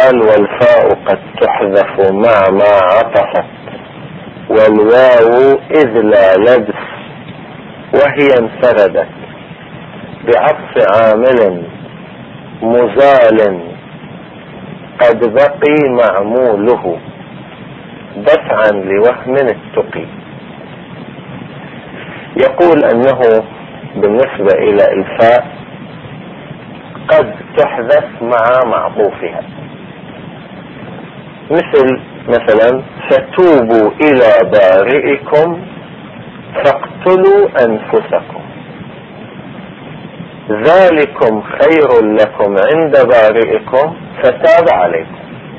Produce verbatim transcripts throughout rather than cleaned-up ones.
قال والفاء قد تحذف مع ما عطفت والواو إذ لا لبس وهي انفردت بعطف عامل مزال قد بقي معموله دفعا لوهم التقي. يقول أنه بالنسبة إلى الفاء قد تحذف مع معطوفها، مثل مثلا فتوبوا إلى بارئكم فاقتلوا أنفسكم ذلكم خير لكم عند بارئكم فتاب عليكم.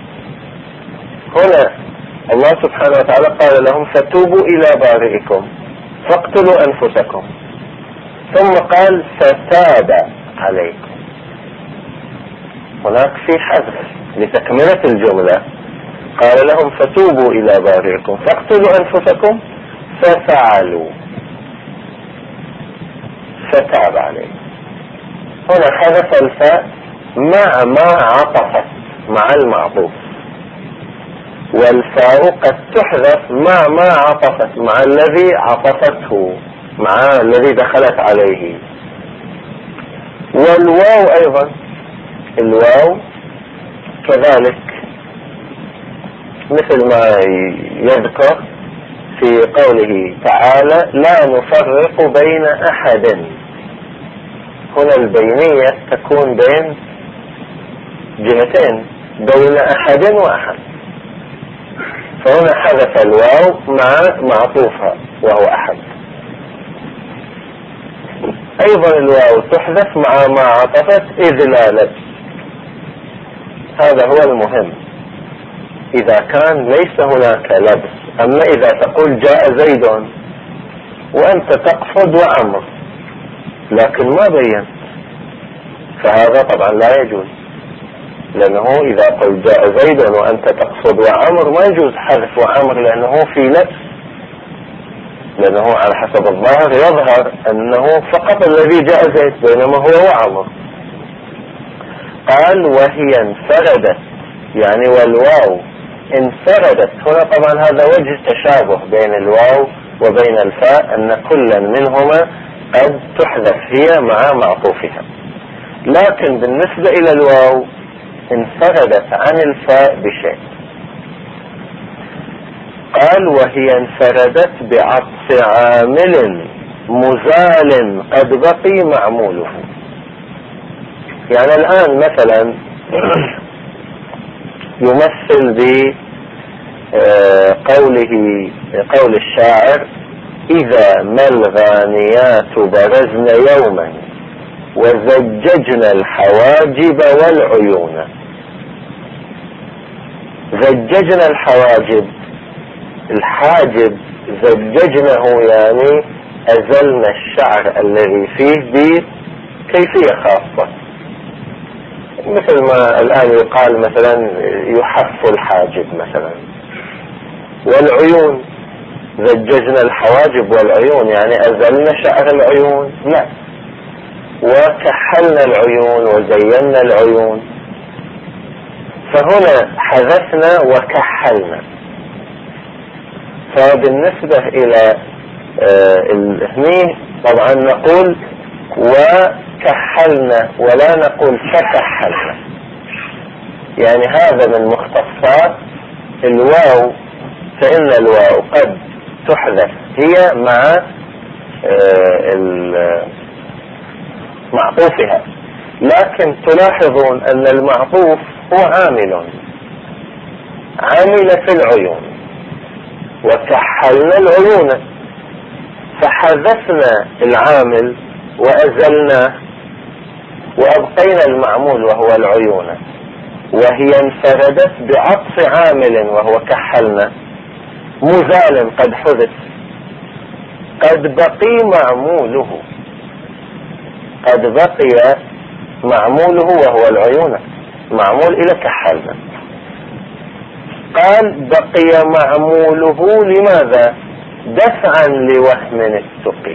هنا الله سبحانه وتعالى قال لهم فتوبوا إلى بارئكم فاقتلوا أنفسكم، ثم قال فتاب عليكم. هناك في حذف لتكملة الجملة، قال لهم فتوبوا إلى بارئكم فاقتلوا أنفسكم ففعلوا فتاب عليكم. هنا حذف الفاء مع ما عطفت مع المعطوف، والفاء قد تحذف مع ما عطفت مع الذي عطفته، مع الذي دخلت عليه. والواو أيضا، الواو كذلك مثل ما يذكر في قوله تعالى لا نفرق بين أحد. هنا البينية تكون بين جهتين، بين أحد وأحد، فهنا حذف الواو مع معطوفها وهو أحد. أيضا الواو تحذف مع ما عطفت إذ لا لبس. هذا هو المهم إذا كان ليس هناك لبس. أما إذا تقول جاء زيد وأنت تقصد وعمر لكن ما بينت، فهذا طبعا لا يجوز، لأنه إذا قلت جاء زيد وأنت تقصد وعمر ما يجوز حذف وعمر، لأنه في لبس، لأنه على حسب الظاهر يظهر أنه فقط الذي جاء زيد بينما هو وعمر. قال وهي انفردت، يعني والواو انفردت. هنا طبعا هذا وجه تشابه بين الواو وبين الفاء، أن كلا منهما قد تحذف هي مع معطوفها، لكن بالنسبة إلى الواو انفردت عن الفاء بشيء. قال وهي انفردت بعطف عامل مزال قد بقي معموله. يعني الآن مثلا يمثل بقوله قول الشاعر إذا ما الغانيات برزن يوما وزججنا الحواجب والعيون. زججنا الحواجب، الحاجب زججناه يعني أزلنا الشعر الذي فيه بكيفية خاصة، مثل ما الآن يقال مثلا يحف الحاجب مثلا. والعيون زججنا الحواجب والعيون يعني أزلنا شعر العيون، لا، وكحلنا العيون وزينا العيون. فهنا حذفنا وكحلنا. فبالنسبة إلى هني طبعا نقول وكحلنا ولا نقول فكحلنا، يعني هذا من مختصات الواو. فإن الواو قد تحذف هي مع معطوفها، لكن تلاحظون أن المعطوف هو عامل عمل في العيون، وكحلنا العيون، فحذفنا العامل وأزلناه وأبقينا المعمول وهو العيون. وهي انفردت بعطف عامل وهو كحلنا مزال قد حذف قد بقي معموله، قد بقي معموله وهو العيون، معمول إلى كحلنا. قال بقي معموله لماذا؟ دفعا لوهم التقي.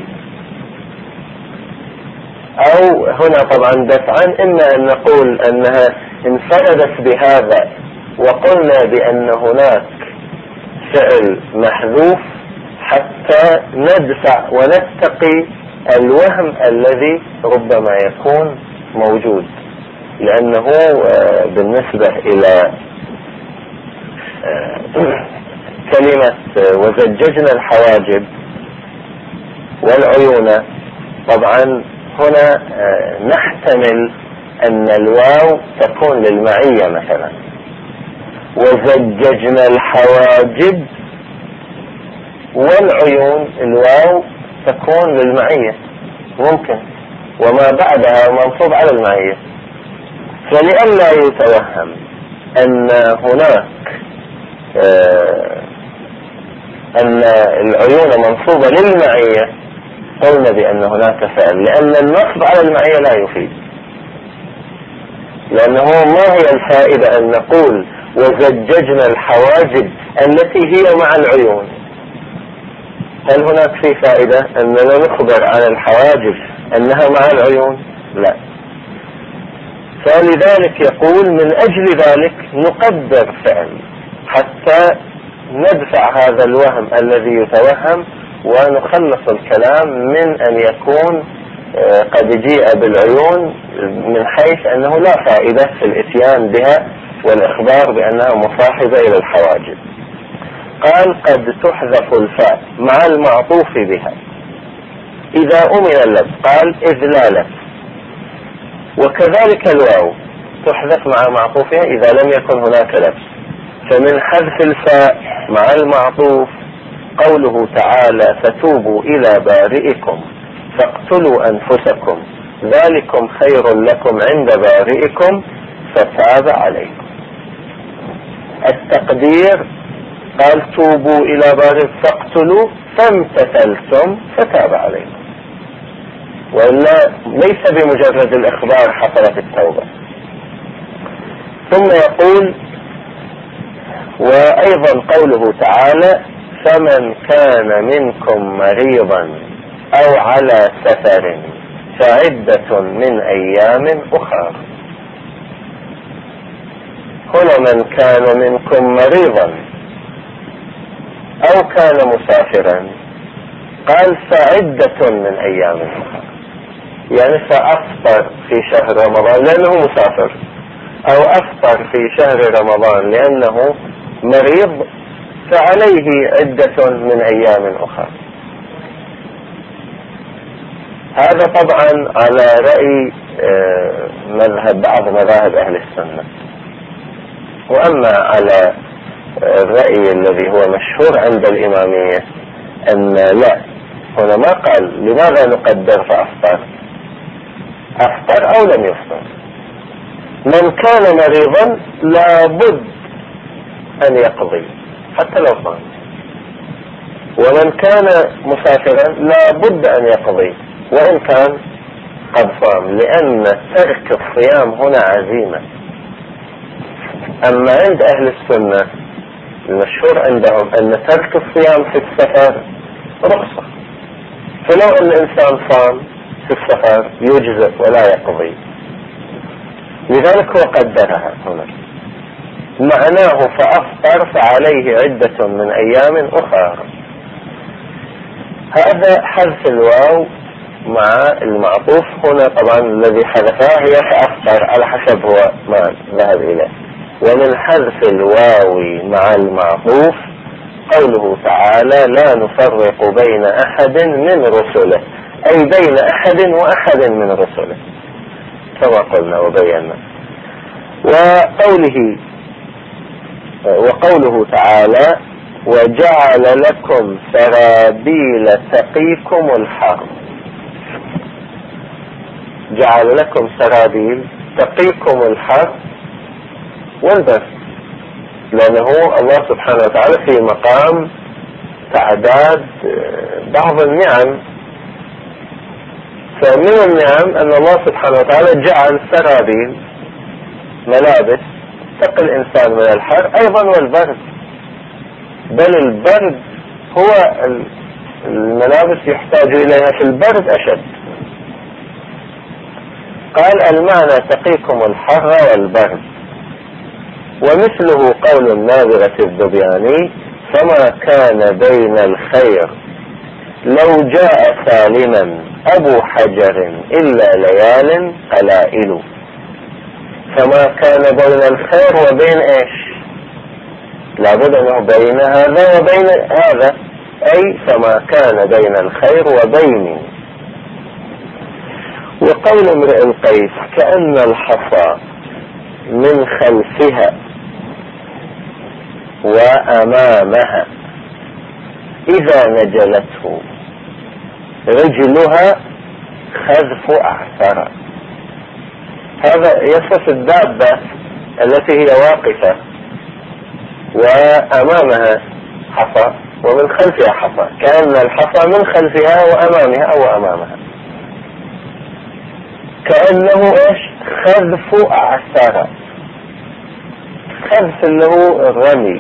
أو هنا طبعا دفعا، إما أن نقول أنها انفردت بهذا وقلنا بأن هناك فعل محذوف حتى ندفع ونتقي الوهم الذي ربما يكون موجود، لأنه بالنسبة إلى كلمة وزججنا الحواجب والعيون، طبعا هنا نحتمل أن الواو تكون للمعية مثلا، وزججنا الحواجب والعيون الواو تكون للمعية ممكن، وما بعدها منصوب على المعية. فلئلا يتوهم أن هناك آه أن العيون منصوبة للمعية، قلنا بأن هناك فعل، لأن النصب على المعية لا يفيد، لأنه ما هي الفائدة أن نقول وزججنا الحواجب التي هي مع العيون؟ هل هناك في فائدة أننا نخبر عن الحواجب أنها مع العيون؟ لا. فلذلك يقول من أجل ذلك نقدر فعل حتى ندفع هذا الوهم الذي يتوهم، ونخلص الكلام من أن يكون قد جيء بالعيون من حيث أنه لا فائدة في الاتيان بها والإخبار بأنها مصاحبة إلى الحواجب. قال قد تحذف الفاء مع المعطوف بها إذا أمن اللبس، قال إذ لا لبس، وكذلك الواو تحذف مع معطوفها إذا لم يكن هناك لبس. فمن حذف الفاء مع المعطوف قوله تعالى فتوبوا إلى بارئكم فاقتلوا أنفسكم ذلكم خير لكم عند بارئكم فتاب عليكم. التقدير قال توبوا إلى بارئكم فاقتلوا فامتثلتم فتاب عليكم، وإلا ليس بمجرد الإخبار حصلت التوبة. ثم يقول وأيضا قوله تعالى فمن كان منكم مريضا أو على سفر فعدة من أيام أخرى. هنا من كان منكم مريضا أو كان مسافرا، قال فعدة من أيام أخرى، يعني فأفطر في شهر رمضان لأنه مسافر، أو أفطر في شهر رمضان لأنه مريض، فعليه عدة من أيام أخرى. هذا طبعا على رأي مذهب بعض مذاهب أهل السنة. وأما على الرأي الذي هو مشهور عند الإمامية أن لا، هنا ما قال لماذا نقدر فأفطر، أفطر أو لم يفطر. من كان مريضا لابد أن يقضي حتى لو صام، ومن كان مسافرا لابد أن يقضي وإن كان قد صام، لأن ترك الصيام هنا عزيمة. أما عند أهل السنة المشهور عندهم أن ترك الصيام في السفر رخصة، فلو أن الإنسان صام في السفر يجزئ ولا يقضي، لذلك هو قدرها هنا معناه فأفطر فعليه عدة من أيام أخرى. هذا حذف الواو مع المعطوف. هنا طبعا الذي حذفها هي فأفطر على حسب هو ما ذهب إليه. ومن حذف الواو مع المعطوف قوله تعالى لا نفرق بين أحد من رسله، أي بين أحد وأحد من رسله كما قلنا وبينا. وقوله وقوله تعالى وجعل لكم سرابيل تقيكم الحر، جعل لكم سرابيل تقيكم الحر والبرد، لأنه الله سبحانه وتعالى في مقام تعداد بعض النعم. فمن النعم أن الله سبحانه وتعالى جعل سرابيل ملابس تقي الإنسان من الحر أيضا والبرد، بل البرد هو الملابس يحتاج إليها في البرد أشد. قال المعنى تقيكم الحر والبرد، ومثله قول النابغة الذبياني: فما كان بين الخير لو جاء سالما أبو حجر إلا ليال قلائل. فما كان بين الخير وبين إيش؟ لابد أنه بين هذا وبين هذا، أي فما كان بين الخير وبين. وقول امرئ القيس: كأن الحصى من خلفها وأمامها إذا نجلته رجلها خذف أعثر. هذا يصف الدابة التي هي واقفة وأمامها حصى ومن خلفها حصى، كأن الحصى من خلفها وأمامها أو أمامها، كأنه إيش؟ خذف أعثر. خذف اللي هو الرمي،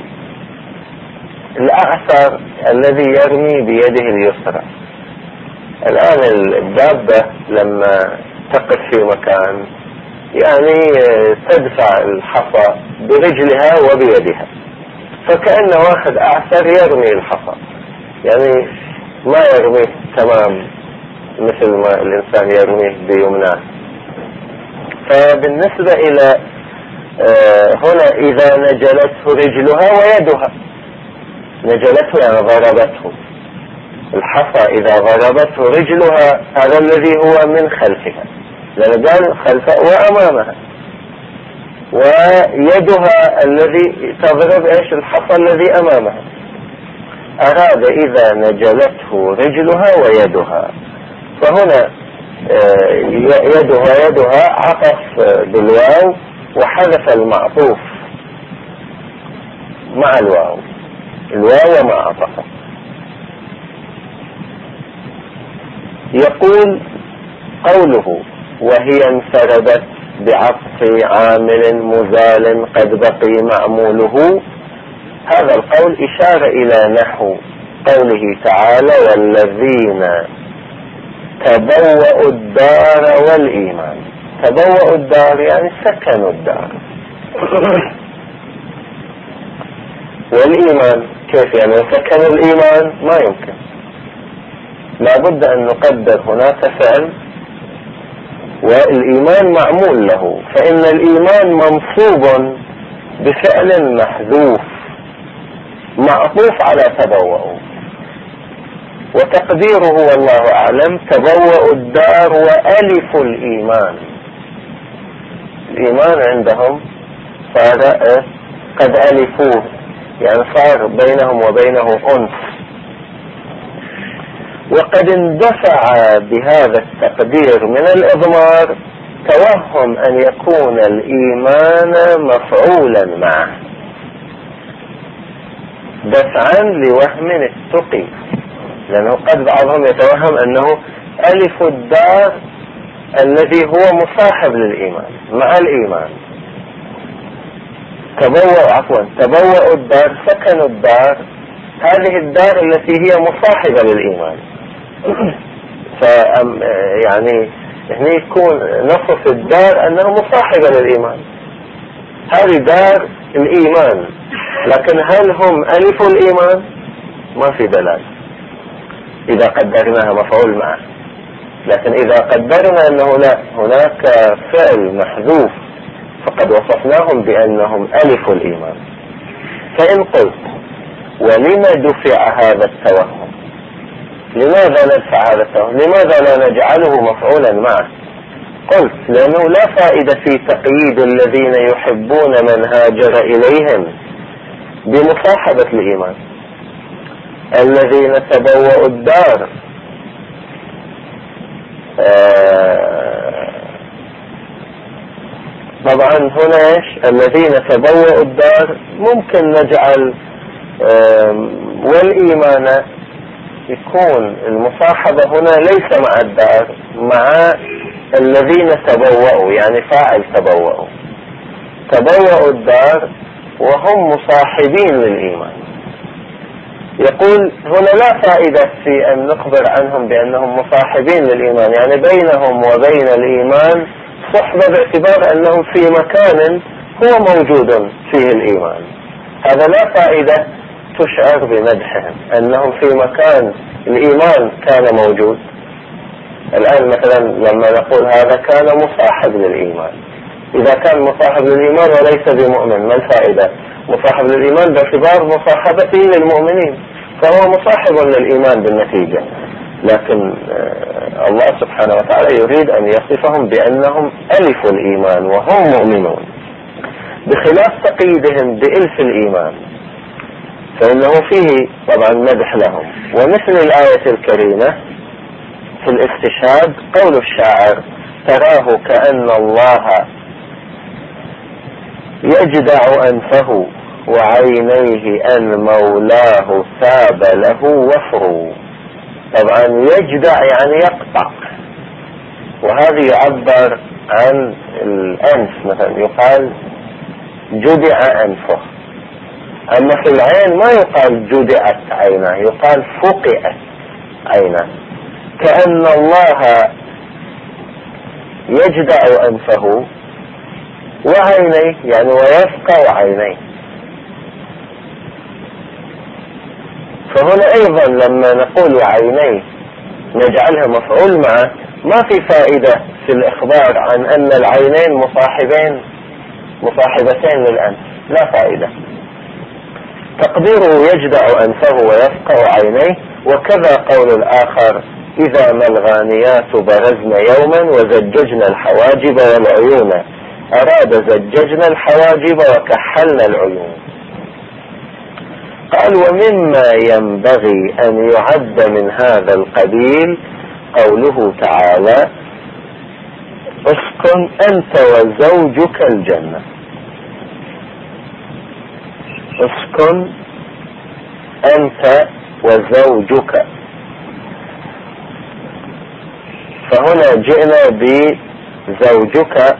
الأعثر الذي يرمي بيده اليسرى. الآن الدابة لما تقف في مكان يعني تدفع الحصى برجلها وبيدها، فكأن واحد أعثر يرمي الحصى، يعني ما يرميه تمام مثل ما الإنسان يرميه بيمناه. فبالنسبة إلى هنا إذا نجلته رجلها ويدها، نجلته يعني ضربته، الحصى إذا ضربته رجلها هذا الذي هو من خلفها، لأن قال خلفها وأمامها، ويدها الذي تضرب إيش؟ الحصى الذي أمامها. أراد إذا نجلته رجلها ويدها، فهنا يدها يدها عطف بالواو وحذف المعطوف مع الواو، الواو ما عطفه. يقول قوله: وهي انفردت بعطف عامل مزال قد بقي معموله. هذا القول إشارة إلى نحو قوله تعالى: والذين تبوأوا الدار والإيمان. تبوأوا الدار يعني سكنوا الدار. والإيمان كيف يعني سكنوا الإيمان؟ ما يمكن، لابد أن نقدر هناك فعل والإيمان معمول له، فإن الإيمان منصوب بفعل محذوف معطوف على تبوأوا، وتقديره والله أعلم تبوأوا الدار وألف الإيمان. الإيمان عندهم صار قد ألفوه، يعني صار بينهم وبينه أنس. وقد اندفع بهذا التقدير من الإضمار توهم أن يكون الإيمان مفعولا معه، دفعا لوهم التقي، لأنه قد بعضهم يتوهم أنه ألف الدار الذي هو مصاحب للإيمان مع الإيمان. تبوأ عفوا تبوأوا الدار، سكنوا الدار، هذه الدار التي هي مصاحبة للإيمان. ف يعني هنا يكون نصف الدار أنها مصاحبة للإيمان، هذه دار الإيمان، لكن هل هم ألفوا الإيمان؟ ما في دلالة إذا قدرناها مفعول معه. لكن إذا قدرنا أنه لا، هناك فعل محذوف، فقد وصفناهم بأنهم ألفوا الإيمان. فإن قلت: ولما دفع هذا التوهم؟ لماذا ندفع هذا التوهم؟ لماذا لا نجعله مفعولا معه؟ قلت: لأنه لا فائدة في تقييد الذين يحبون من هاجر إليهم بمصاحبة الإيمان. الذين تبوأوا الدار آه طبعا هنا ايش؟ الذين تبوأوا الدار ممكن نجعل آه والإيمان يكون المصاحبة هنا ليس مع الدار، مع الذين تبوأوا، يعني فاعل تبوأوا، تبوأوا الدار وهم مصاحبين للإيمان. يقول هنا لا فائدة في أن نخبر عنهم بأنهم مصاحبين للإيمان، يعني بينهم وبين الإيمان صحبة باعتبار أنهم في مكان هو موجود فيه الإيمان. هذا لا فائدة تشعر بمدحهم أنهم في مكان الإيمان كان موجود. الآن مثلا لما نقول هذا كان مصاحب للإيمان، إذا كان مصاحب للإيمان وليس بمؤمن ما الفائدة؟ مصاحب للإيمان باعتبار مصاحبته للمؤمنين، فهو مصاحب للإيمان بالنتيجة. لكن الله سبحانه وتعالى يريد أن يصفهم بأنهم ألف الإيمان وهم مؤمنون، بخلاف تقييدهم بإلف الإيمان، فإنه فيه طبعا مدح لهم. ومثل الآية الكريمة في الاستشهاد قول الشاعر: تراه كأن الله يجدع أنفه وعينيه أن مولاه ثاب له وفر. طبعا يجدع يعني يقطع، وهذا يعبر عن الأنف، مثلا يقال جدع أنفه. أما في العين ما يقال جدعت عينه، يقال فقئت عينه. كأن الله يجدع أنفه وعينيه يعني ويفقع عينيه. فهنا أيضا لما نقول عينيه نجعلها مفعول معه، ما في فائدة في الإخبار عن أن العينين مصاحبين مصاحبتين للأنف، لا فائدة. تقديره يجدع أنفه ويفقع عينيه. وكذا قول الآخر: إذا ما الغانيات برزن يوما وزججنا الحواجب والعيون، أراد زججنا الحواجب وكحلنا العيون. قال: ومما ينبغي أن يعد من هذا القبيل قوله تعالى: اسكن أنت وزوجك الجنة. اسكن أنت وزوجك، فهنا جئنا بزوجك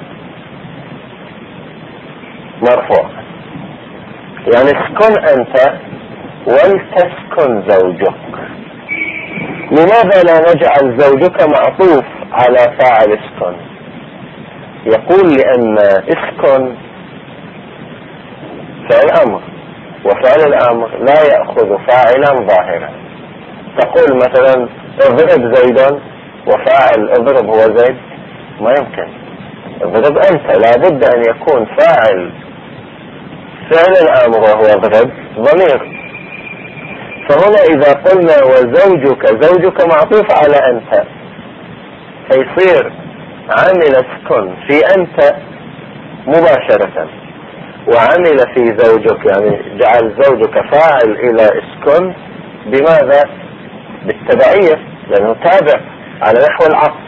مرفوع، يعني اسكن أنت ولتسكن زوجك. لماذا لا نجعل زوجك معطوف على فاعل اسكن؟ يقول: لأن اسكن فعل أمر، وفعل الأمر لا يأخذ فاعلا ظاهرا. تقول مثلا اضرب زيدا وفاعل اضرب هو زيد، ما يمكن. اضرب أنت، لا بد أن يكون فاعل فعل الأمر وهو اضرب ضمير. فهنا إذا قلنا وزوجك، زوجك معطوف على أنت، فيصير عمل اسكن في أنت مباشرة، وعمل في زوجك، يعني جعل زوجك فاعل إلى اسكن. بماذا؟ بالتبعية، لأنه تابع على نحو العطف،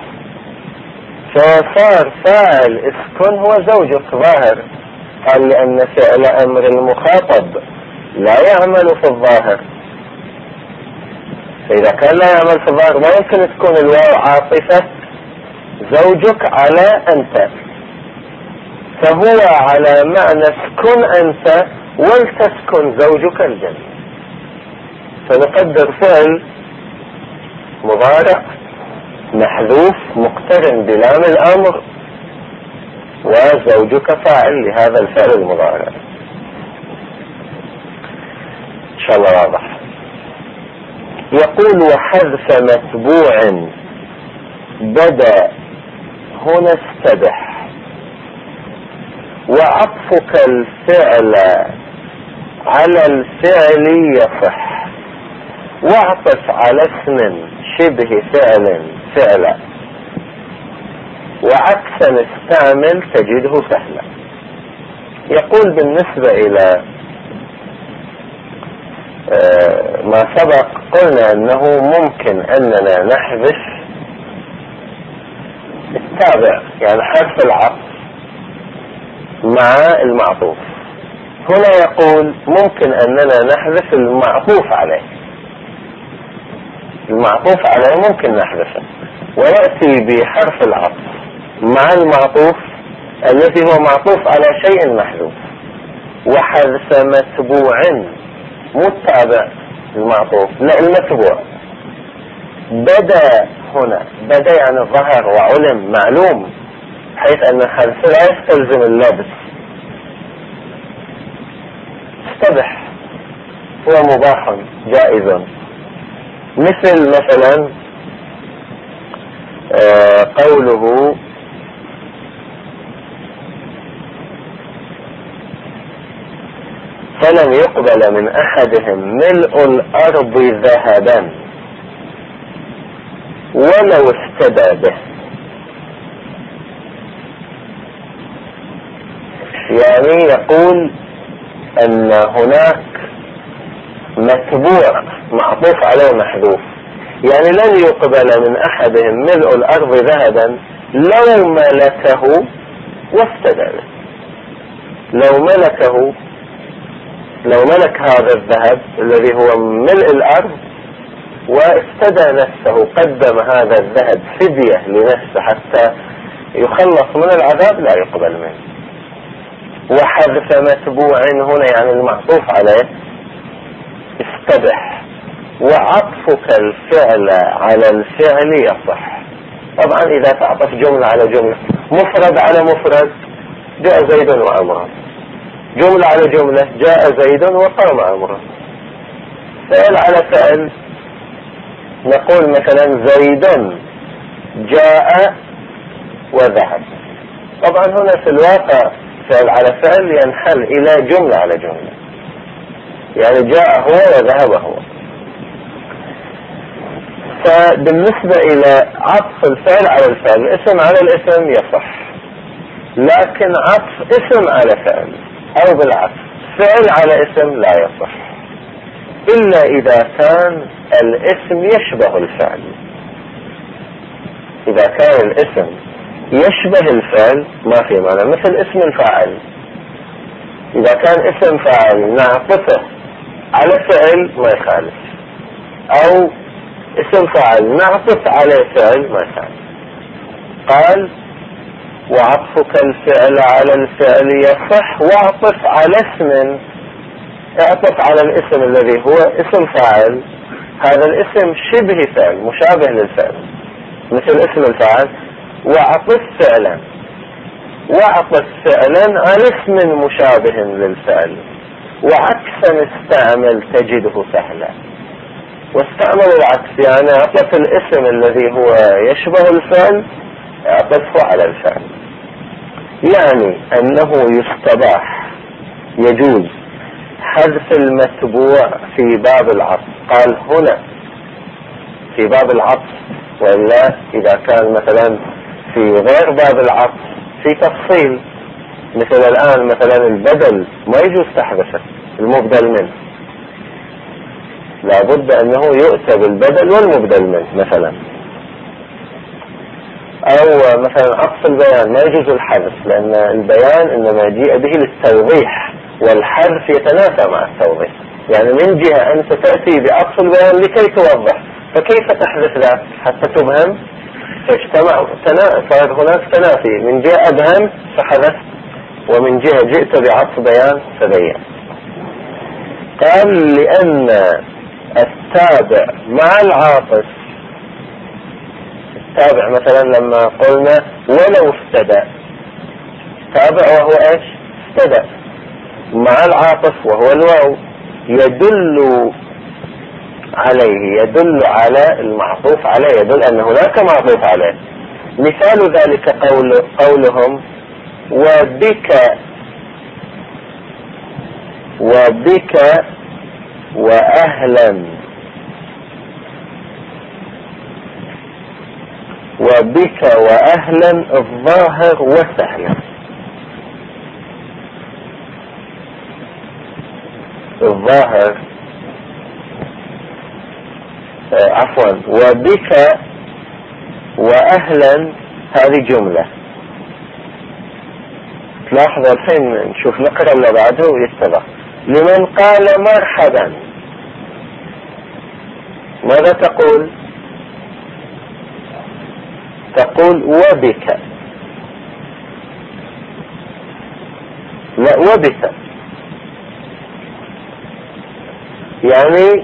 فصار فاعل اسكن هو زوجك ظاهر. قال: لأن فعل أمر المخاطب لا يعمل في الظاهر، فإذا كان لا يعمل في الظاهر ما يمكن تكون الواو عاطفة زوجك على أنت، فهو على معنى اسكن أنت ولتسكن زوجك الجنة. فنقدر فعل مضارع محذوف مقترن بلام الأمر، وزوجك فاعل لهذا الفعل المضارع. إن شاء الله واضح. يقول: وحذف متبوع بدا هنا استبح، وعطفك الفعل على الفعل يصح، واعطف على اسم شبه فعل فعلا، وعكسا استعمل تجده سهلا. يقول: بالنسبة إلى ما سبق قلنا أنه ممكن أننا نحذف التابع، يعني حرف العطف مع المعطوف. هنا يقول: ممكن أننا نحذف المعطوف عليه، المعطوف عليه ممكن نحذفه، ويأتي بحرف العطف مع المعطوف الذي هو معطوف على شيء محذوف. وحذف متبوع، مو التابع المعطوف، لا المتبوع. بدا هنا، بدا يعني ظهر وعلم معلوم، حيث أن الحذف لا يستلزم اللبس، مستبح، هو مباح جائز. مثل مثلا آه قوله فلن يقبل من أحدهم ملء الأرض ذهبا ولو افتدى به. يعني يقول أن هناك متبوع معطوف عليه محذوف، يعني لن يقبل من أحدهم ملء الأرض ذهبا لو ملكه وافتدى به. لو ملكه لو ملك هذا الذهب الذي هو ملء الأرض وافتدى نفسه، قدم هذا الذهب فدية لنفسه حتى يخلص من العذاب، لا يقبل منه. وحذف متبوع هنا يعني المعطوف عليه استبح، وعطفك الفعل على الفعل يصح. طبعا إذا تعطف جملة على جملة، مفرد على مفرد، جاء زيد وعمر، جملة على جملة، جاء زيد وقام عمر. فعل على فعل، نقول مثلا زيد جاء وذهب. طبعا هنا في الواقع فعل على فعل ينحل إلى جملة على جملة، يعني جاء هو وذهب هو. فبالنسبة إلى عطف الفعل على الفعل، الاسم على الاسم يصح، لكن عطف اسم على فعل أو بالعكس فعل على اسم لا يصح، إلا إذا كان الاسم يشبه الفعل. إذا كان الاسم يشبه الفعل ما في معنى، مثل اسم الفاعل. إذا كان اسم فاعل نعطفه على فعل ما يخالف، أو اسم فاعل نعطف عليه فعل ما يخالف. قال وعطفك الفعل على الفعل يصح، واعطف على اسم، اعطف على الاسم الذي هو اسم فاعل، هذا الاسم شبه فعل مشابه للفعل مثل اسم الفاعل، واعطف فعلا، واعطف فعلا على اسم مشابه للفعل، وعكسا استعمل تجده سهلا. واستعمل العكس، يعني اعطف الاسم الذي هو يشبه الفعل اعطفه على الفعل، يعني انه يستباح يجوز حذف المتبوع في باب العطف. قال هنا في باب العطف، وإلا إذا كان مثلا في غير باب العطف في تفصيل، مثل الآن مثلا البدل ما يجوز تحذفه، المبدل منه لابد أنه يؤتى بالبدل والمبدل منه مثلا. أو مثلا عطف البيان ما يجوز الحذف، لأن البيان إنما جيء به للتوضيح، والحذف يتنافى مع التوضيح. يعني من جهة أنت تأتي بعطف البيان لكي توضح، فكيف تحذف ذلك حتى تبهم؟ فاجتمع صار هناك تنافي، من جهة أبهم فحذف، ومن جهة جئت بعطف بيان فبين. قال لأن التابع مع العاطف، التابع مثلا لما قلنا ولو افتدى، تابع وهو ايش؟ افتدى، مع العاطف وهو الواو، يدل عليه، يدل على المعطوف عليه، يدل أن هناك معطوف عليه. مثال ذلك قول قولهم وبك وبك وأهلا، وبك وأهلا الظاهر وسهلا. الظاهر آه عفوا وبك وأهلا هذه جملة. تلاحظ الحين نشوف نقرأ اللي بعده ويتبع. لمن قال مرحبا ماذا تقول؟ تقول وبك، لا وبك، يعني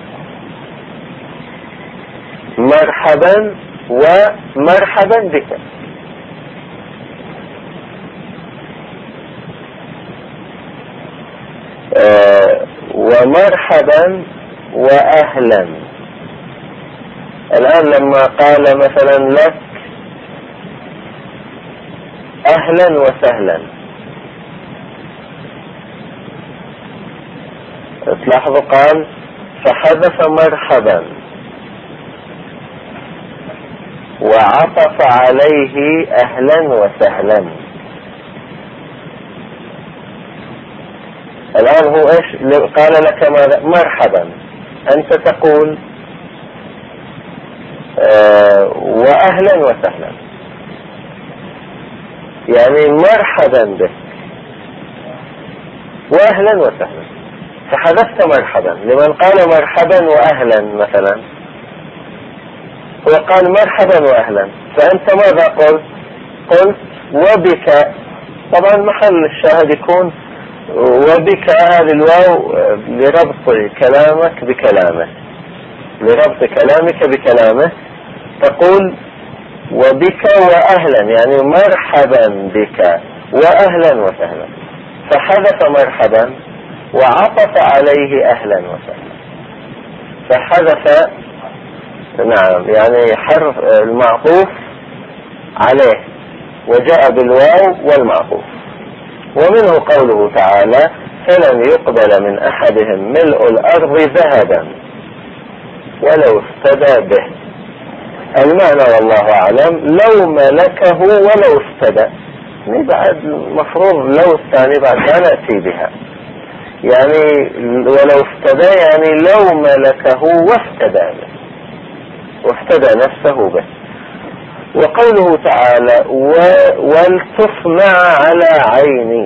مرحبا ومرحبا بك. آه ومرحبا وأهلا. الآن لما قال مثلا لك أهلا وسهلا، تلاحظوا قال فحذف مرحبا وعطف عليه أهلا وسهلا. الآن هو إيش قال لك؟ ماذا؟ مرحبا. أنت تقول آه وأهلا وسهلا، يعني مرحبا بك وأهلا وسهلا، فحذفت مرحبا. لمن قال مرحبا وأهلا مثلا، هو قال مرحبا وأهلا، فأنت ماذا قلت؟ قلت وبك. طبعا محل الشاهد يكون وبك، هذه الواو لربط كلامك بكلامه، لربط كلامك بكلامه. تقول وبك وأهلا، يعني مرحبا بك وأهلا وسهلا، فحذف مرحبا وعطف عليه أهلا وسهلا، فحذف نعم يعني حرف المعطوف عليه وجاء بالواو والمعطوف. ومنه قوله تعالى فلن يقبل من أحدهم ملء الأرض ذهبا ولو افتدى به. المعنى والله أعلم لو ملكه ولو افتدى، يعني بعد مفروض لو الثاني بعد ما نأتي بها، يعني ولو افتدى يعني لو ملكه وافتدى به، وافتدى نفسه به. وقوله تعالى ولتصنع على عيني،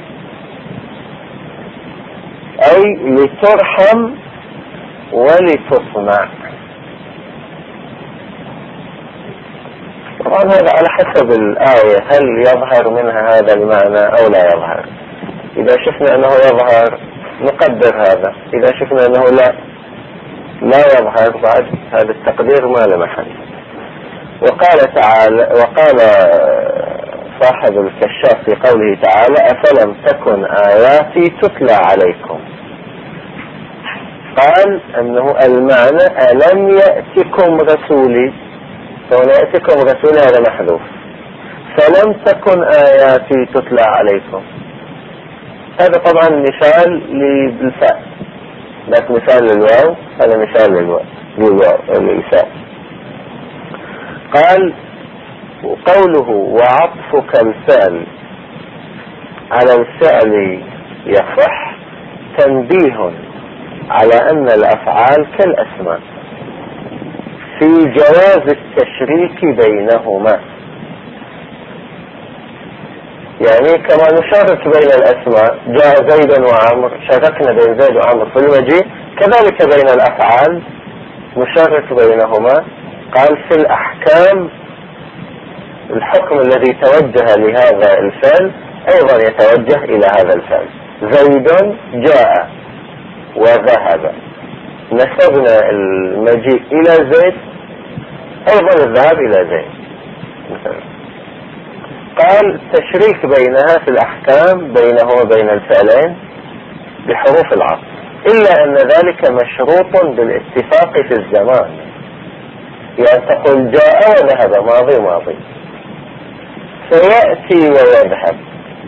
أي لترحم ولتصنع. طبعا هذا على حسب الآية، هل يظهر منها هذا المعنى أو لا يظهر. إذا شفنا أنه يظهر نقدر هذا، إذا شفنا أنه لا لا يظهر بعد هذا التقدير ما له محل. وقال تعالى وقال صاحب الكشاف في قوله تعالى أفلم تكن آياتي تتلى عليكم، قال أنه المعنى ألم يأتكم رسولي، فهنا يأتكم رسولي هذا محذوف، فلم تكن آياتي تتلى عليكم. هذا طبعا مثال للفاء، ذاك مثال للواو، هذا مثال للواو للفاء. قال وقوله وعطفك الفعل على الفعل يصح تنبيه على أن الأفعال كالأسماء في جواز التشريك بينهما، يعني كما نشارك بين الأسماء، جاء زيد وعمر شاركنا بين زيد وعمر في المجيء، كذلك بين الأفعال نشارك بينهما. قال في الأحكام الحكم الذي توجه لهذا الفعل أيضا يتوجه إلى هذا الفعل. زيد جاء وذهب، نسبنا المجيء إلى زيد أيضا الذهاب إلى زيد مثلا. قال تشريك بينها في الأحكام بينه وبين الفعلين بحروف العطف، إلا أن ذلك مشروط بالاتفاق في الزمان، يعني تقول جاء وذهب ماضي ماضي، سيأتي ويذهب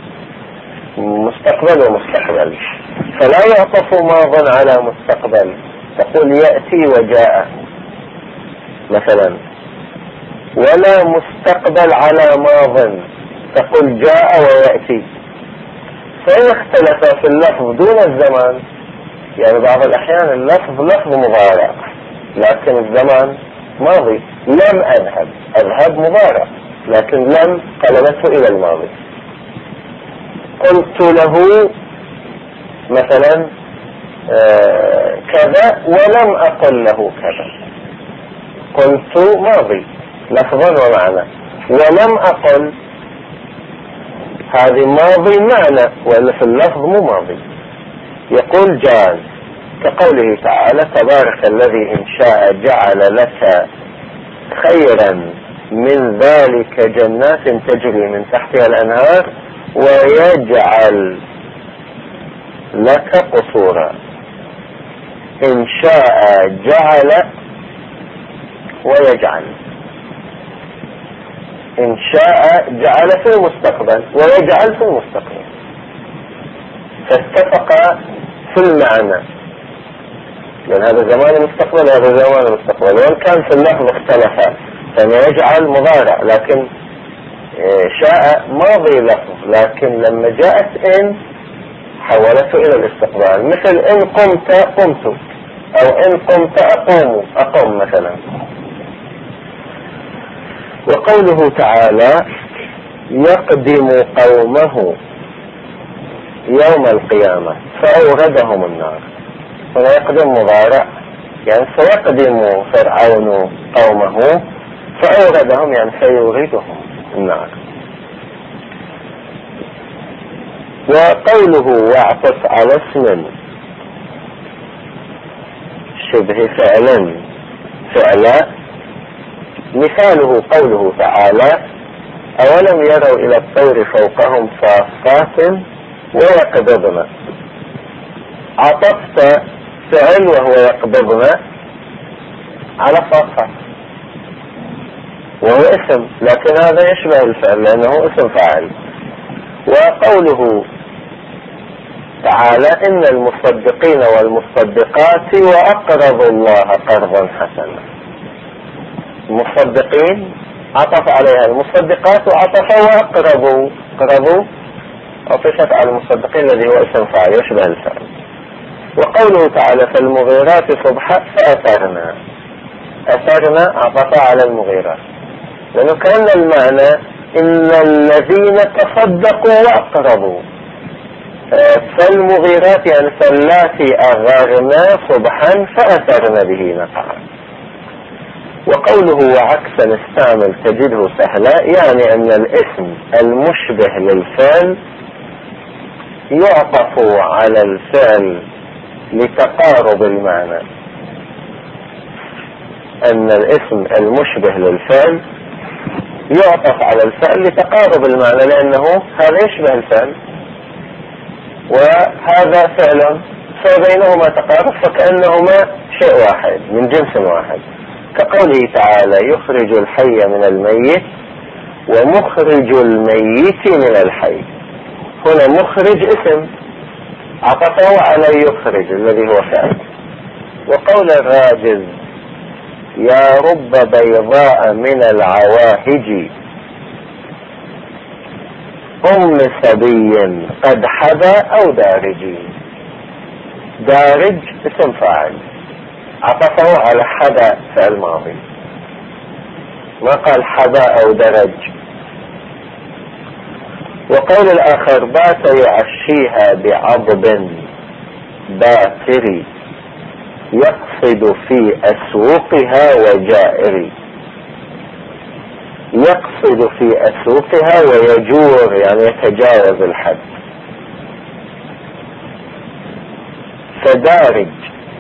مستقبل ومستقبل، فلا يعطف ماض على مستقبل، تقول يأتي وجاء مثلا، ولا مستقبل على ماض تقول جاء ويأتي. فإن اختلف في اللفظ دون الزمان، يعني بعض الأحيان اللفظ لفظ مضارع لكن الزمان ماضي، لم أذهب، أذهب مضارع لكن لم قلبته إلى الماضي. قلت له مثلا آه كذا ولم أقل له كذا، قلت ماضي لفظا ومعنى، ولم أقل هذه ماضي معنى ولا في اللفظ مو ماضي. يقول جاز، كقوله تعالى تبارك الذي إن شاء جعل لك خيرا من ذلك جنات تجري من تحتها الأنهار ويجعل لك قصورا. إن شاء جعل ويجعل، إن شاء جعل في المستقبل ويجعل في المستقبل، فاتفق في المعنى، لأن هذا زمان المستقبل وهذا زمان المستقبل، وإن كان في اللفظ اختلفا، فيجعل مضارع لكن شاء ماضي لفظ، لكن لما جاءت إن حولته إلى الاستقبال، مثل إن قمت قمت، أو إن قمت أقوم أقوم مثلا. وقوله تعالى يقدم قومه يوم القيامة فأوردهم النار، هنا يقدم مضارع يعني سيقدم فرعون قومه، فأوردهم يعني سيوردهم النار. وقوله واعطف على اسم شبه فعل فعلا، مثاله قوله تعالى أولم يروا إلى الطير فوقهم صافات ويقبضن، عطفت فعل وهو يقبضن على صافات وهو اسم، لكن هذا يشبه الفعل لأنه اسم فاعل. وقوله تعالى إن المصدقين والمصدقات وأقرضوا الله قرضا حسنا، المصدقين عطف عليها المصدقات وعطف وأقرضوا، قرضوا عطفت على المصدقين الذي هو اسم فاعل يشبه الفعل. وقوله تعالى فالمغيرات صبحا فأثرنا، أثرنا عطف على المغيرات، لأنه كان المعنى إن الذين تصدقوا وأقرضوا، فالمغيرات يعني فاللاتي أغرنا صبحا فأثرنا به نقعا. وقوله وعكسا استعمل تجده سهلا، يعني أن الاسم المشبه للفعل يعطف على الفعل لتقارب المعنى، أن الاسم المشبه للفعل يعطف على الفعل لتقارب المعنى، لأنه هذا يشبه الفعل وهذا فعل فبينهما تقارب، فكأنهما شيء واحد من جنس واحد، كقوله تعالى يخرج الحي من الميت ومخرج الميت من الحي. هنا مخرج اسم عطفه على يخرج الذي هو فعل. وقول الراجز يا رب بيضاء من العواهج أم صبي قد حبى أو دارج، دارج اسم فاعل عطفه على حبى فعل ماضي، ما قال حبى أو درج. وقول الآخر بات يعشيها بعضب باتري يقصد في أسوقها وجائري، يقصد في أسوقها ويجور يعني يتجاوز الحد. فدارج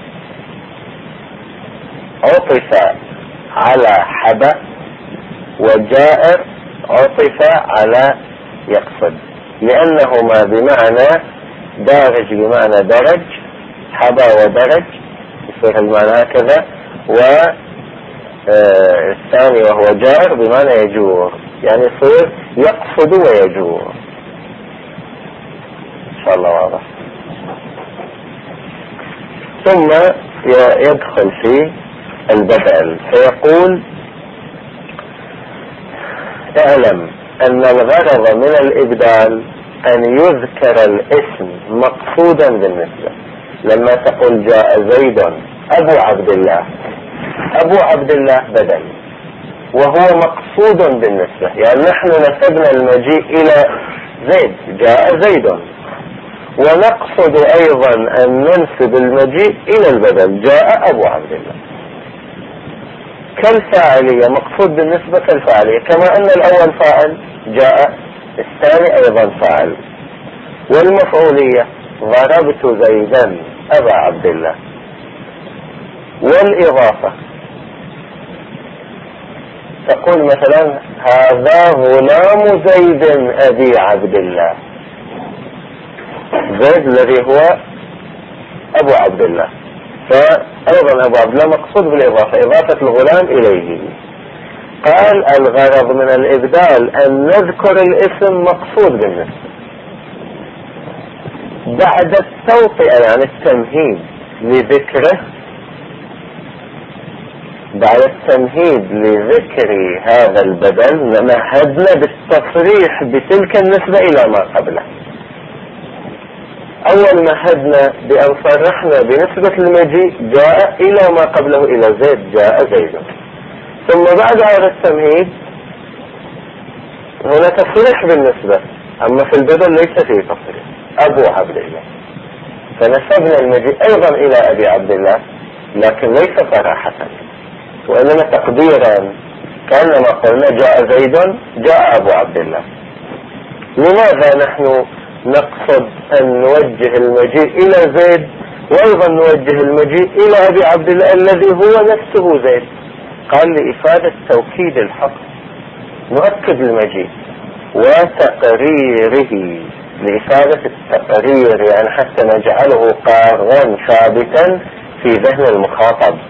عطف على حبى، وجائر عطف على يقصد، لأنهما بمعنى دارج بمعنى درج، حبى ودرج يصير المعنى هكذا، والثاني وهو جار بمعنى يجور يعني يصير يقصد ويجور. إن شاء الله واضح. ثم يدخل في البدل فيقول اعلم أن الغرض من الإبدال أن يذكر الاسم مقصودا بالنسبة. لما تقول جاء زيد أبو عبد الله، أبو عبد الله بدل وهو مقصود بالنسبة، يعني نحن نسبنا المجيء إلى زيد جاء زيد، ونقصد أيضا أن ننسب المجيء إلى البدل جاء أبو عبد الله، كالفاعلية مقصود بالنسبة كالفاعلية، كما أن الأول فاعل جاء الثاني أيضا فاعل. والمفعولية ضربت زيدا أبا عبد الله. والإضافة تقول مثلا هذا غلام زيد أبي عبد الله، زيد الذي هو أبو عبد الله، فأيضا أبو عبد الله مقصود بالإضافة، إضافة الغلام إليه. قال الغرض من الإبدال أن نذكر الاسم مقصود بالنسبة بعد التوطئة، يعني التمهيد لذكره، بعد التمهيد لذكر هذا البدل مهدنا بالتصريح بتلك النسبة إلى ما قبله. أول مهدنا بأن صرحنا بنسبة المجيء جاء إلى ما قبله إلى زيد جاء زيد، ثم بعد هذا التمهيد هنا تصريح بالنسبة، أما في البدل ليس فيه تصريح أبو عبد الله، فنسبنا المجيء أيضا إلى أبي عبد الله لكن ليس صراحة وإنما تقديرا، كأنما قلنا جاء زيد جاء أبو عبد الله. لماذا نحن نقصد أن نوجه المجيء إلى زيد وأيضا نوجه المجيء إلى أبي عبد الله الذي هو نفسه زيد؟ قال لإفادة توكيد الحق، نؤكد المجيء وتقريره، لإفادة التقرير، يعني حتى نجعله قارا ثابتا في ذهن المخاطب.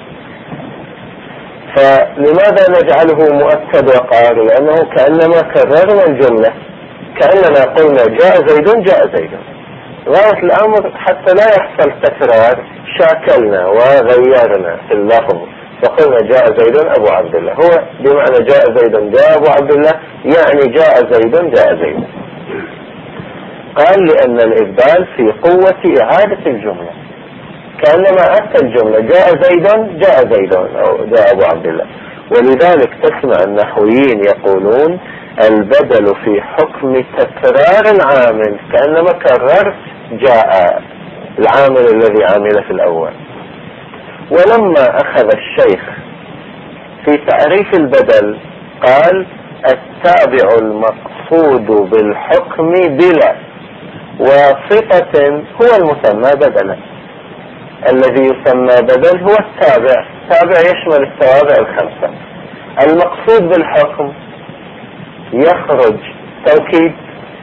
فلماذا نجعله مؤكد وقار؟ لأنه كأنما كررنا الجملة، كأننا قلنا جاء زيد جاء زيد. غاية الأمر حتى لا يحصل تكرار شاكلنا وغيرنا في اللفظ فقلنا جاء زيد أبو عبد الله، هو بمعنى جاء زيد جاء أبو عبد الله، يعني جاء زيد جاء زيد. قال لأن الإبدال في قوة إعادة الجملة، كأنما أتى الجملة جاء زيد جاء زيد أو جاء أبو عبد الله. ولذلك تسمع النحويين يقولون البدل في حكم تكرار العامل، كأنما كررت جاء العامل الذي عمل في الأول. ولما أخذ الشيخ في تعريف البدل قال التابع المقصود بالحكم بلا واسطة هو المسمى بدلا. الذي يسمى بدل هو التابع، التابع يشمل التوابع الخمسة. المقصود بالحكم يخرج توكيد،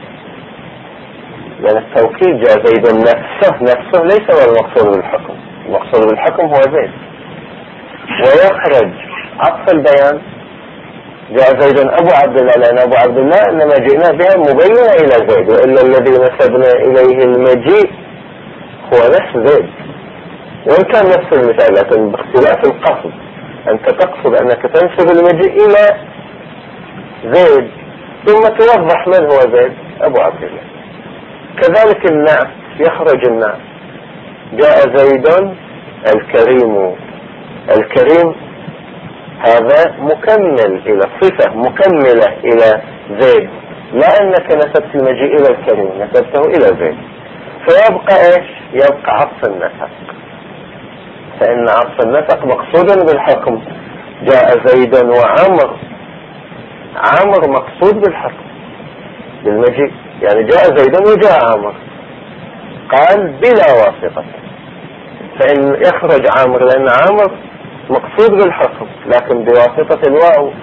لأن التوكيد جاء زيد نفسه، نفسه ليس هو المقصود بالحكم، المقصود بالحكم هو زيد. ويخرج عطف البيان، جاء زيد أبو عبد الله، لأن أبو عبد الله إنما جئنا بها مبينة إلى زيد، وإلا الذي نسبنا إليه المجيء هو نفس زيد وإن كان نفس المثال، لكن باختلاف القصد. أنت تقصد أنك تنسب المجيء إلى زيد ثم توضح من هو زيد أبو عبد الله. كذلك النعت، يخرج النعت، جاء زيد الكريم، الكريم هذا مكمل إلى صفة مكملة إلى زيد، لا أنك نسبت المجيء إلى الكريم، نسبته إلى زيد. فيبقى إيش؟ يبقى عطف النسق، فإن عطف النسق مقصود بالحكم. جاء زيد وعمر، عمر مقصود بالحكم بالمجيء، يعني جاء زيد وجاء عمر، قال بلا واسطة، فإن يخرج عمر لأن عمر مقصود بالحكم لكن بواسطة الواو.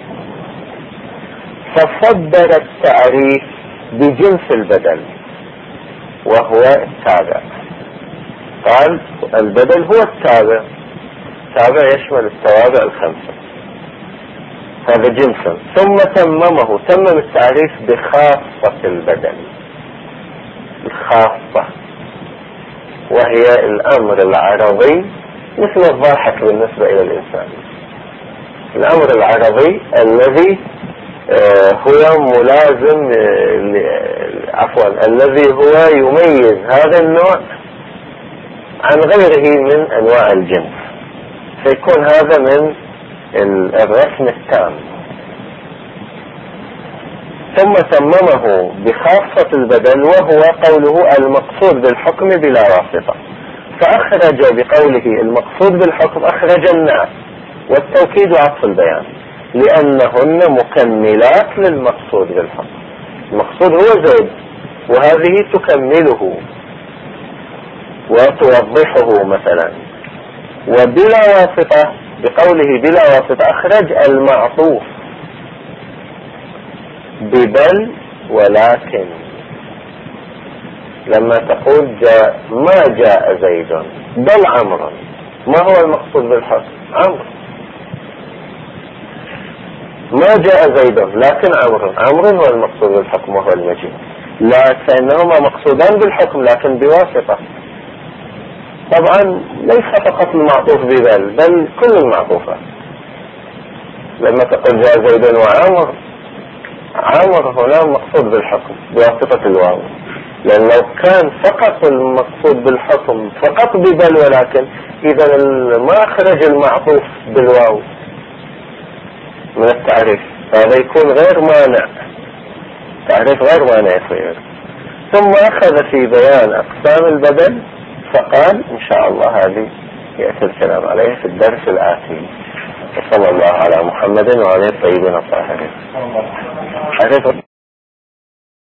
فصدر التعريف بجنس البدل وهو التابع، قال البدل هو التابع، التابع يشمل التوابع الخمسة، هذا جنسا. ثم تممه، تمم التعريف بخاصة البدل، الخاصة وهي الأمر العرضي مثل الضاحك بالنسبة إلى الإنسان، الأمر العرضي الذي هو ملازم، عفوا الذي هو يميز هذا النوع عن غيره من أنواع الجنس، فيكون هذا من الرسم التام. ثم تممه بخاصة البدل وهو قوله المقصود بالحكم بلا واسطة، فأخرج بقوله المقصود بالحكم أخرج النعت والتوكيد وعطف البيان، لأنهن مكملات للمقصود بالحكم. المقصود هو زيد وهذه تكمله وتوضحه مثلا. وبلا واسطة بقوله بلا واسطة أخرج المعطوف ببل ولكن، لما تقول جاء ما جاء زيد بل عمرو، ما هو المقصود بالحصر؟ عمرو. ما جاء زيد لكن عمرو، عمرو هو المقصود بالحكم وهو المجيء، لا فإنهما مقصودان بالحكم لكن بواسطة. طبعا ليس فقط المعطوف ببل بل كل المعطوفات. لما تقول جاء زيد وعمر، عمر هنا مقصود بالحكم بواسطة الواو، لأن لو كان فقط المقصود بالحكم فقط ببل ولكن إذا ما أخرج المعطوف بالواو من التعريف، هذا يكون غير مانع، تعريف غير مانع يصير. ثم أخذ في بيان أقسام البدل فقال إن شاء الله هذه يأتي الكلام عليه في الدرس الآتي. وصلى الله على محمد وعلى الطيبين الطاهرين.